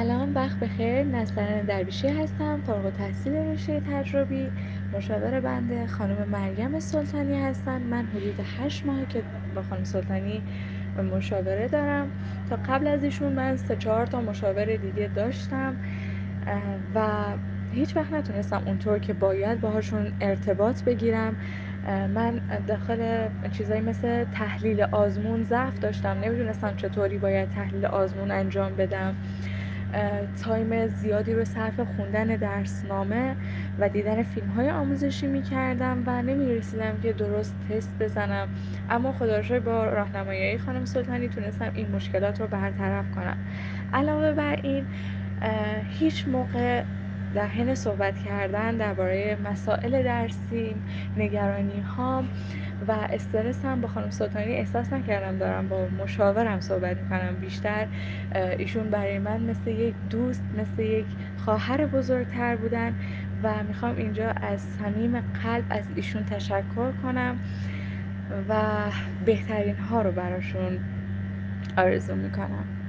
سلام، وقت بخیر. نسترن درویشی هستم، فارغ التحصیل رشته تجربی. مشاور بنده خانم مریم سلطانی هستم. من حدود 8 ماهه که با خانم سلطانی مشاوره دارم. تا قبل از ایشون من 3-4 تا مشاور دیگه داشتم و هیچ وقت نتونستم اونطور که باید باهاشون ارتباط بگیرم. من داخل چیزایی مثل تحلیل آزمون ضعف داشتم، نمیدونستم چطوری باید تحلیل آزمون انجام بدم. تایم زیادی رو صرف خوندن درسنامه و دیدن فیلم‌های آموزشی می‌کردم و نمی‌رسیدم که درست تست بزنم، اما خدا رو شکر با راهنمایی خانم سلطانی تونستم این مشکلات رو برطرف کنم. علاوه بر این هیچ موقع در حین صحبت کردن درباره مسائل درسیم، نگرانی هام و استرس هم با خانم سلطانی احساس نکردم دارم با مشاورم صحبت میکنم. بیشتر ایشون برای من مثل یک دوست، مثل یک خواهر بزرگتر بودن و میخوام اینجا از صمیم قلب از ایشون تشکر کنم و بهترین ها رو براشون آرزو میکنم.